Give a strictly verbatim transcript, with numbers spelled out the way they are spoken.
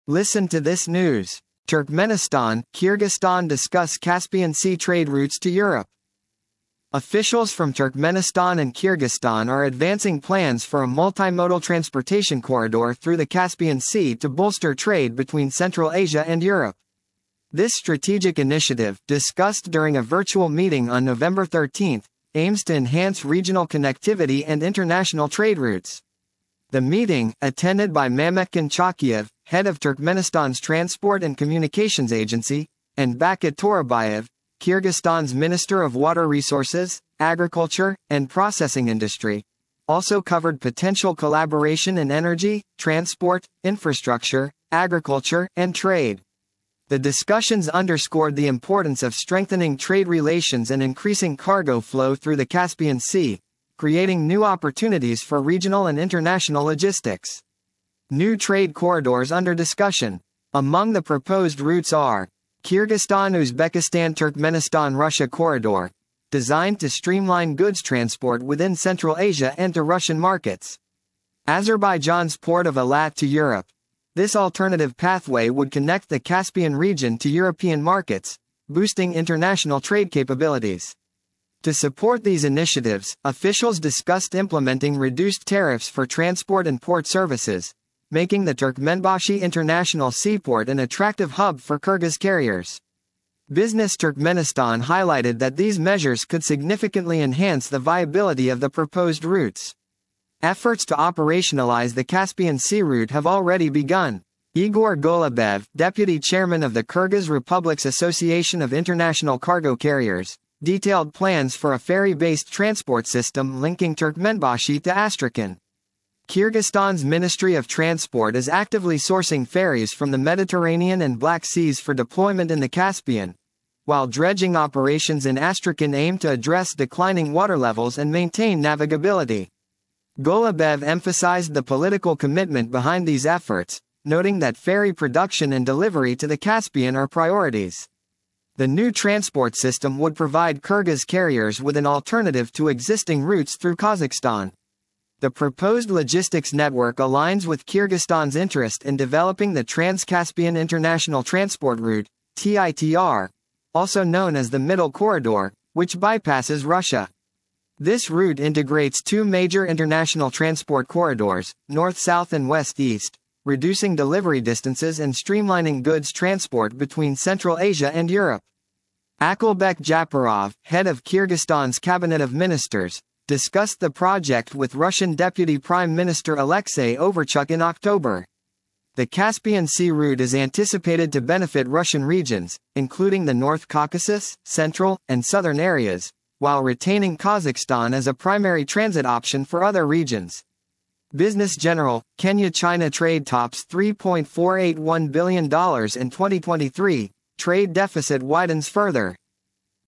Listen to this news. Turkmenistan, Kyrgyzstan discuss Caspian Sea trade routes to Europe. Officials from Turkmenistan and Kyrgyzstan are advancing plans for a multimodal transportation corridor through the Caspian Sea to bolster trade between Central Asia and Europe. This strategic initiative, discussed during a virtual meeting on November thirteenth, aims to enhance regional connectivity and international trade routes. The meeting, attended by Mametkin Chakiev, head of Turkmenistan's Transport and Communications Agency, and Bakat Torabayev, Kyrgyzstan's Minister of Water Resources, Agriculture, and Processing Industry, also covered potential collaboration in energy, transport, infrastructure, agriculture, and trade. The discussions underscored the importance of strengthening trade relations and increasing cargo flow through the Caspian Sea, creating new opportunities for regional and international logistics. New trade corridors under discussion. Among the proposed routes are Kyrgyzstan-Uzbekistan-Turkmenistan-Russia corridor, designed to streamline goods transport within Central Asia and to Russian markets. Azerbaijan's port of Alat to Europe. This alternative pathway would connect the Caspian region to European markets, boosting international trade capabilities. To support these initiatives, officials discussed implementing reduced tariffs for transport and port services, making the Turkmenbashi International Seaport an attractive hub for Kyrgyz carriers. Business Turkmenistan highlighted that these measures could significantly enhance the viability of the proposed routes. Efforts to operationalize the Caspian Sea route have already begun. Igor Golubev, deputy chairman of the Kyrgyz Republic's Association of International Cargo Carriers, detailed plans for a ferry-based transport system linking Turkmenbashi to Astrakhan. Kyrgyzstan's Ministry of Transport is actively sourcing ferries from the Mediterranean and Black Seas for deployment in the Caspian, while dredging operations in Astrakhan aim to address declining water levels and maintain navigability. Golubev emphasized the political commitment behind these efforts, noting that ferry production and delivery to the Caspian are priorities. The new transport system would provide Kyrgyz carriers with an alternative to existing routes through Kazakhstan. The proposed logistics network aligns with Kyrgyzstan's interest in developing the Trans-Caspian International Transport Route, T I T R, also known as the Middle Corridor, which bypasses Russia. This route integrates two major international transport corridors, north-south and west-east, reducing delivery distances and streamlining goods transport between Central Asia and Europe. Akulbek Japarov, head of Kyrgyzstan's Cabinet of Ministers, discussed the project with Russian Deputy Prime Minister Alexei Overchuk in October. The Caspian Sea route is anticipated to benefit Russian regions, including the North Caucasus, central, and southern areas, while retaining Kazakhstan as a primary transit option for other regions. Business General, Kenya-China trade tops three point four eight one billion dollars in twenty twenty-three, trade deficit widens further.